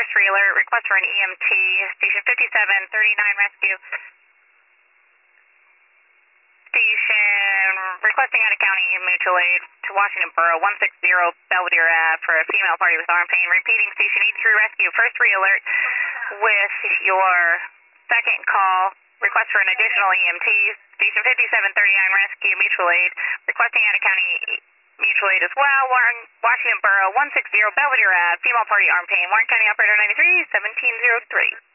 first re-alert, request for an EMT, station 5739 rescue. Station requesting out of county mutual aid to Washington Borough, 160 Belvedere Ave for a female party with arm pain. Repeating, station 83 rescue, first re-alert with your second call, request for an additional EMT, station 5739 rescue mutual aid, requesting out of county mutual aid as well, Washington Borough, 160 Belvedere Ave, female party arm pain, Warren County operator 93, 1703.